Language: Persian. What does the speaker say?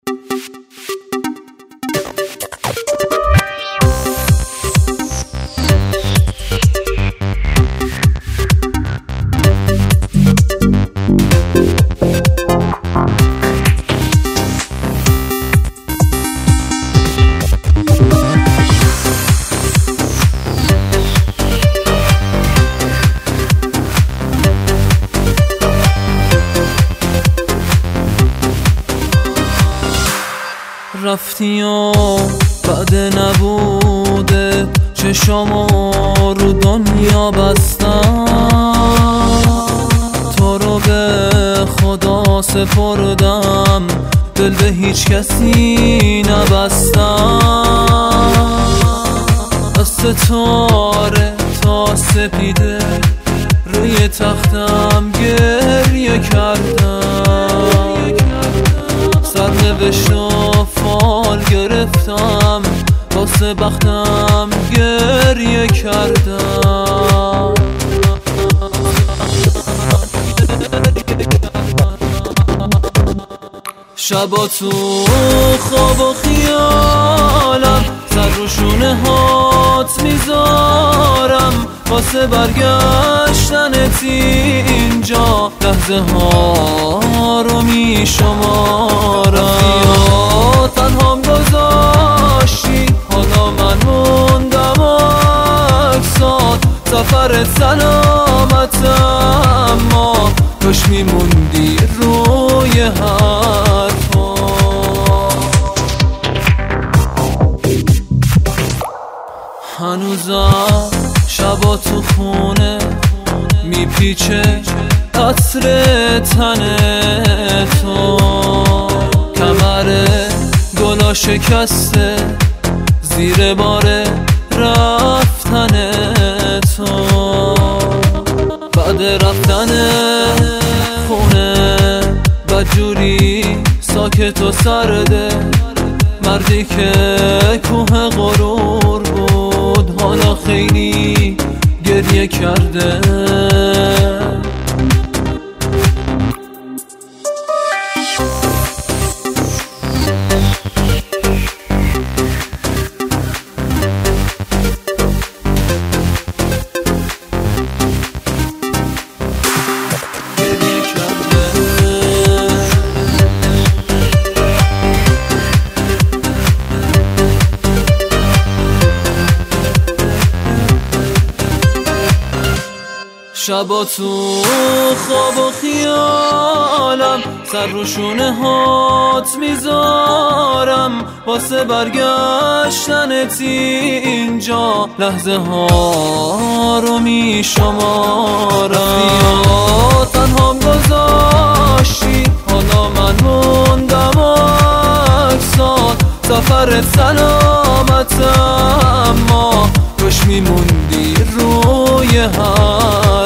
رفتی و بعد نبوده چشامو رو دنیا بستم، تو رو به خدا سپردم، دل به هیچ کسی نبستم. از ستاره تا سپیده روی تختم گریه کردم، سرنوشت و فال گرفتم، واسه بختم گریه کردم. شبا تو خواب و خیالم سر رو شونه هات میذارم، واسه برگشتنت اینجا لحظه ها رو میشمارم. تنهام گذاشتی حالا من موندم اکسات، سفرت سلامت اما کاش میموندی روی حرفا. هنوزم شبا تو خونه میپیچه عطر تن تو، کمر گلا شکسته زیر بار رفتن تو. بعد رفتن خونه بدجوری ساکت و سرده، مردی که کوه غرور بود حالا خیلی گریه کرده. شبا تو خواب و خیالم سر رو شونه هات میذارم، واسه برگشتنت اینجا لحظه ها رو میشمارم. تنهام گذاشتی حالا من موندم اکسات، سفرت سلامت اما کاش میموندی روی حرفا.